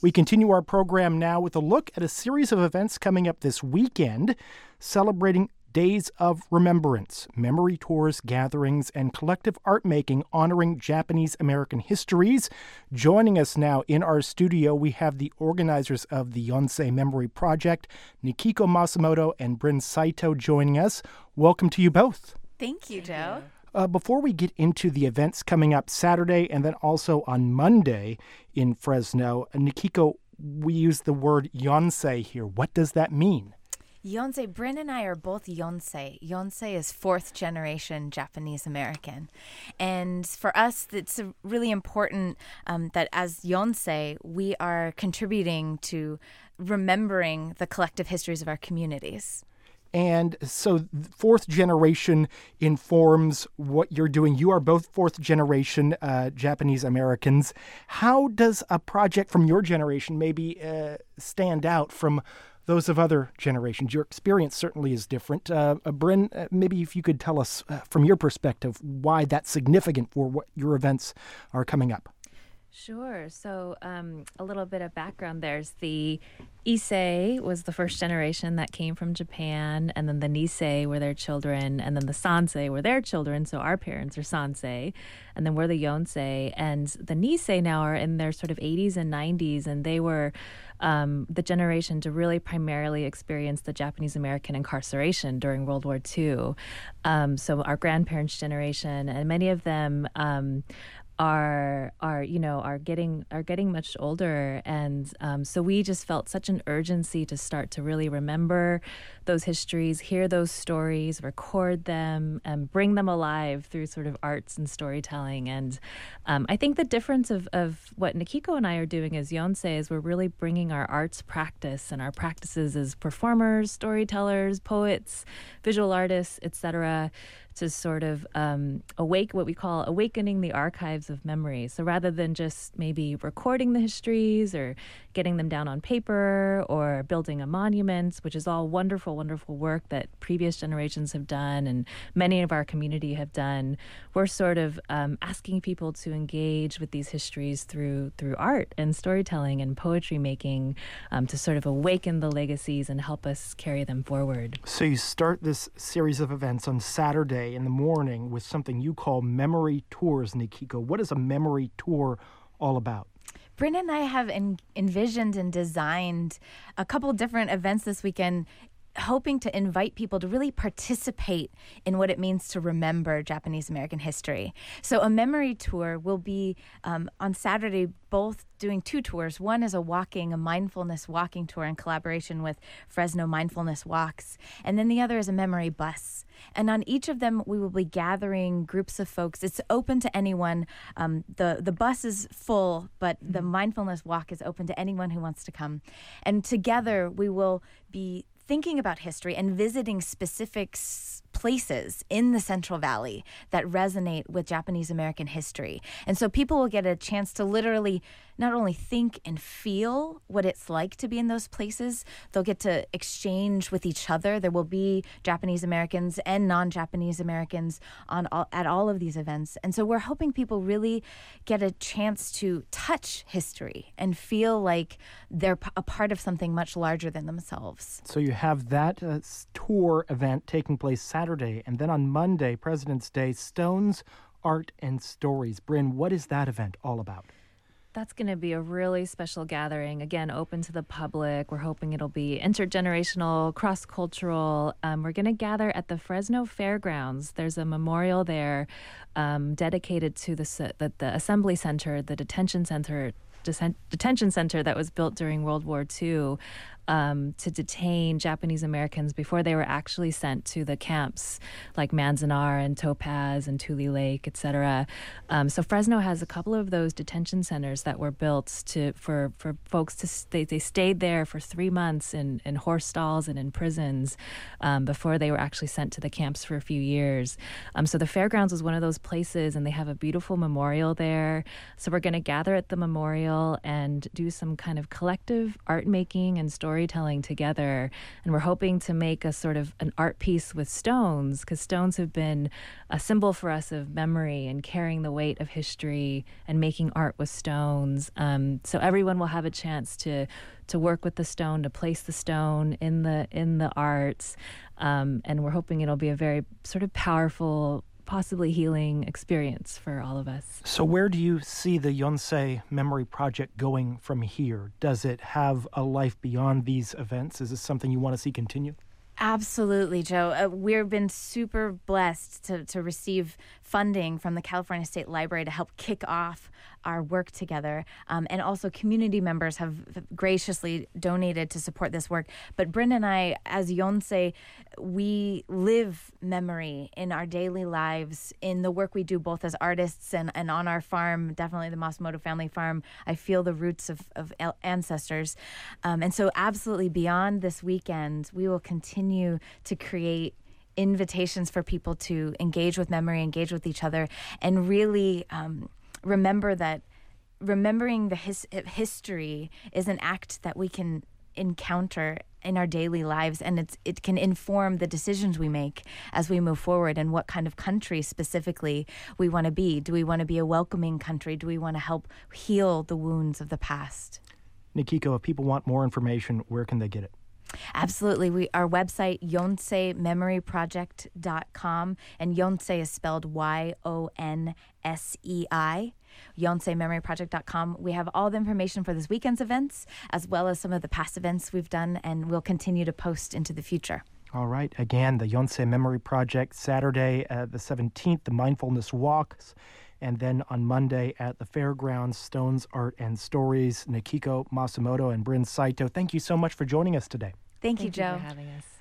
We continue our program now with a look at a series of events coming up this weekend, celebrating Days of Remembrance, memory tours, gatherings, and collective art making honoring Japanese American histories. Joining us now in our studio, we have the organizers of the Yonsei Memory Project, Nikiko Masumoto and Bryn Saito, joining us. Welcome to you both. Thank you, Joe. Before we get into the events coming up Saturday and then also on Monday in Fresno, Nikiko, we use the word Yonsei here. What does that mean? Yonsei, Bryn and I are both Yonsei. Yonsei is fourth generation Japanese American. And for us, it's really important that as Yonsei, we are contributing to remembering the collective histories of our communities. And so fourth generation informs what you're doing. You are both fourth generation Japanese Americans. How does a project from your generation maybe stand out from those of other generations? Your experience certainly is different. Bryn, maybe if you could tell us from your perspective why that's significant for what your events are coming up. Sure. So a little bit of background. There's the Issei was the first generation that came from Japan, and then the Nisei were their children, and then the Sansei were their children, so our parents are Sansei, and then we're the Yonsei. And the Nisei now are in their sort of 80s and 90s, and they were the generation to really primarily experience the Japanese American incarceration during World War II. So our grandparents' generation, and many of them are getting much older, and so we just felt such an urgency to start to really remember those histories, hear those stories, record them, and bring them alive through sort of arts and storytelling. And I think the difference of what Nikiko and I are doing as Yonsei is we're really bringing our arts practice and our practices as performers, storytellers, poets, visual artists, etc., to sort of what we call awakening the archives of memory. So rather than just maybe recording the histories or getting them down on paper or building a monument, which is all wonderful, wonderful work that previous generations have done and many of our community have done, we're sort of asking people to engage with these histories through art and storytelling and poetry making to sort of awaken the legacies and help us carry them forward. So you start this series of events on Saturday in the morning with something you call memory tours, Nikiko. What is a memory tour all about? Bryn and I have envisioned and designed a couple different events this weekend, hoping to invite people to really participate in what it means to remember Japanese American history. So a memory tour will be on Saturday, both doing two tours. One is a mindfulness walking tour in collaboration with Fresno Mindfulness Walks. And then the other is a memory bus. And on each of them, we will be gathering groups of folks. It's open to anyone. The bus is full, but the mindfulness walk is open to anyone who wants to come. And together, we will be thinking about history and visiting specific places in the Central Valley that resonate with Japanese American history. And so people will get a chance to literally not only think and feel what it's like to be in those places, they'll get to exchange with each other. There will be Japanese Americans and non-Japanese Americans at all of these events. And so we're hoping people really get a chance to touch history and feel like they're a part of something much larger than themselves. So you have that tour event taking place Saturday, and then on Monday, President's Day, Stones, Art, and Stories. Bryn, what is that event all about? That's going to be a really special gathering, again, open to the public. We're hoping it'll be intergenerational, cross-cultural. We're going to gather at the Fresno Fairgrounds. There's a memorial there dedicated to the Assembly Center, the detention center that was built during World War II to detain Japanese Americans before they were actually sent to the camps like Manzanar and Topaz and Tule Lake, etc. So Fresno has a couple of those detention centers that were built for folks to they stayed there for 3 months in horse stalls and in prisons before they were actually sent to the camps for a few years. So the fairgrounds was one of those places, and they have a beautiful memorial there. So we're going to gather at the memorial and do some kind of collective art making and story storytelling together. And we're hoping to make a sort of an art piece with stones, because stones have been a symbol for us of memory and carrying the weight of history and making art with stones. So everyone will have a chance to work with the stone, to place the stone in the arts. And we're hoping it'll be a very sort of powerful, possibly healing experience for all of us. So where do you see the Yonsei Memory Project going from here? Does it have a life beyond these events? Is this something you want to see continue? Absolutely, Joe. We've been super blessed to receive funding from the California State Library to help kick off our work together. And also community members have graciously donated to support this work. But Bryn and I, as Yonsei, we live memory in our daily lives, in the work we do both as artists and on our farm, definitely the Masamoto family farm. I feel the roots of ancestors. And so absolutely beyond this weekend, we will continue to create invitations for people to engage with memory, engage with each other, and really remember that remembering the history is an act that we can encounter in our daily lives, and it can inform the decisions we make as we move forward and what kind of country specifically we want to be. Do we want to be a welcoming country? Do we want to help heal the wounds of the past? Nikiko, if people want more information, where can they get it? Absolutely. Our website, yonseimemoryproject.com, and Yonsei is spelled Yonsei, yonseimemoryproject.com. We have all the information for this weekend's events, as well as some of the past events we've done, and we'll continue to post into the future. All right. Again, the Yonsei Memory Project, Saturday, the 17th, the Mindfulness Walks, and then on Monday at the Fairgrounds, Stones, Art, and Stories. Nikiko Masamoto and Bryn Saito, thank you so much for joining us today. Thank you, Joe. Thank you for having us.